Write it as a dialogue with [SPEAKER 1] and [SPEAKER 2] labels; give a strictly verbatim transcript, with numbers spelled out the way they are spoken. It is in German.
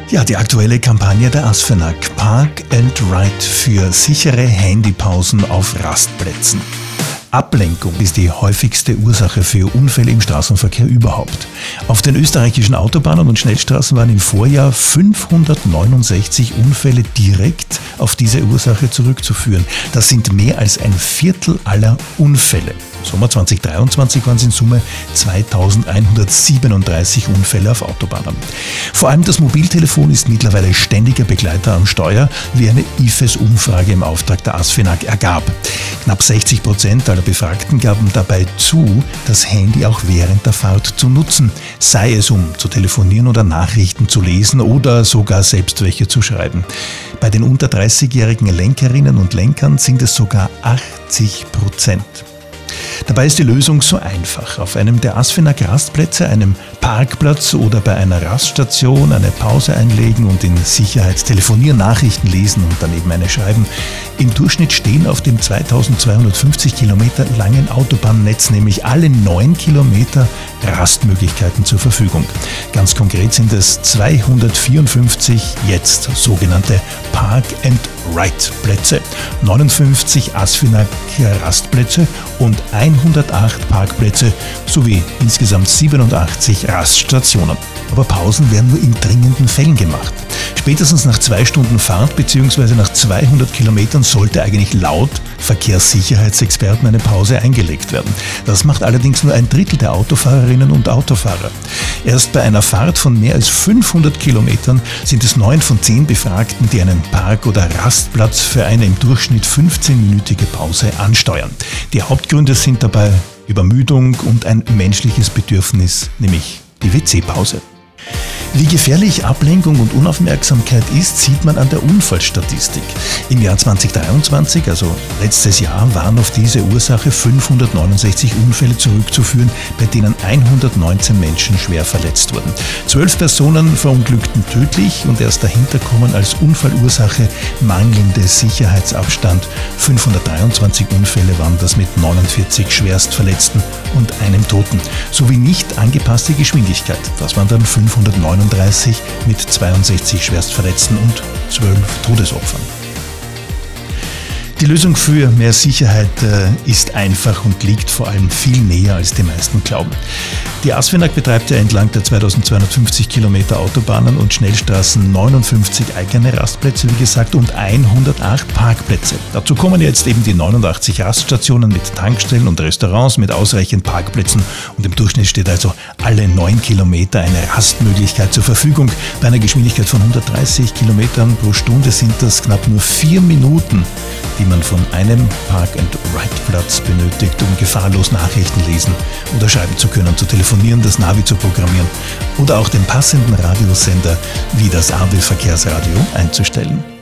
[SPEAKER 1] Ja, die aktuelle Kampagne der ASFINAG, Park and Ride für sichere Handypausen auf Rastplätzen. Ablenkung ist die häufigste Ursache für Unfälle im Straßenverkehr überhaupt. Auf den österreichischen Autobahnen und Schnellstraßen waren im Vorjahr fünfhundertneunundsechzig Unfälle direkt auf diese Ursache zurückzuführen. Das sind mehr als ein Viertel aller Unfälle. Im Sommer zweitausenddreiundzwanzig waren es in Summe zweitausendeinhundertsiebenunddreißig Unfälle auf Autobahnen. Vor allem das Mobiltelefon ist mittlerweile ständiger Begleiter am Steuer, wie eine I F E S-Umfrage im Auftrag der ASFINAG ergab. Knapp sechzig Prozent aller Befragten gaben dabei zu, das Handy auch während der Fahrt zu nutzen, sei es um zu telefonieren oder Nachrichten zu lesen oder sogar selbst welche zu schreiben. Bei den unter dreißigjährigen Lenkerinnen und Lenkern sind es sogar achtzig Prozent. Dabei ist die Lösung so einfach. Auf einem der ASFINAG-Rastplätze, einem Parkplatz oder bei einer Raststation eine Pause einlegen und in Sicherheit telefonieren, Nachrichten lesen und daneben eine schreiben. Im Durchschnitt stehen auf dem zweitausendzweihundertfünfzig Kilometer langen Autobahnnetz nämlich alle neun Kilometer Rastmöglichkeiten zur Verfügung. Ganz konkret sind es zweihundertvierundfünfzig jetzt sogenannte Park-and-Ride-Plätze, neunundfünfzig ASFINAG-Rastplätze und hundertacht Parkplätze sowie insgesamt siebenundachtzig Raststationen. Aber Pausen werden nur in dringenden Fällen gemacht. Spätestens nach zwei Stunden Fahrt bzw. nach zweihundert Kilometern sollte eigentlich laut Verkehrssicherheitsexperten eine Pause eingelegt werden. Das macht allerdings nur ein Drittel der Autofahrerinnen und Autofahrer. Erst bei einer Fahrt von mehr als fünfhundert Kilometern sind es neun von zehn Befragten, die einen Park- oder Rastplatz für eine im Durchschnitt fünfzehnminütige Pause ansteuern. Die Hauptgründe sind dabei Übermüdung und ein menschliches Bedürfnis, nämlich die W C-Pause. Wie gefährlich Ablenkung und Unaufmerksamkeit ist, sieht man an der Unfallstatistik. Im Jahr zweitausenddreiundzwanzig, also letztes Jahr, waren auf diese Ursache fünfhundertneunundsechzig Unfälle zurückzuführen, bei denen hundertneunzehn Menschen schwer verletzt wurden. Zwölf Personen verunglückten tödlich und erst dahinter kommen als Unfallursache mangelnde Sicherheitsabstand. fünfhundertdreiundzwanzig Unfälle waren das mit neunundvierzig Schwerstverletzten und einem Toten, sowie nicht angepasste Geschwindigkeit. Das waren dann fünfhundertneununddreißig mit zweiundsechzig Schwerstverletzten und zwölf Todesopfern. Die Lösung für mehr Sicherheit äh, ist einfach und liegt vor allem viel näher, als die meisten glauben. Die ASFINAG betreibt ja entlang der zweitausendzweihundertfünfzig Kilometer Autobahnen und Schnellstraßen neunundfünfzig eigene Rastplätze, wie gesagt, und hundertacht Parkplätze. Dazu kommen jetzt eben die neunundachtzig Raststationen mit Tankstellen und Restaurants mit ausreichend Parkplätzen und im Durchschnitt steht also alle neun Kilometer eine Rastmöglichkeit zur Verfügung. Bei einer Geschwindigkeit von hundertdreißig Kilometern pro Stunde sind das knapp nur vier Minuten, die man von einem Park-and-Ride-Platz benötigt, um gefahrlos Nachrichten lesen oder schreiben zu können, zu telefonieren, das Navi zu programmieren oder auch den passenden Radiosender wie das A B Verkehrsradio einzustellen.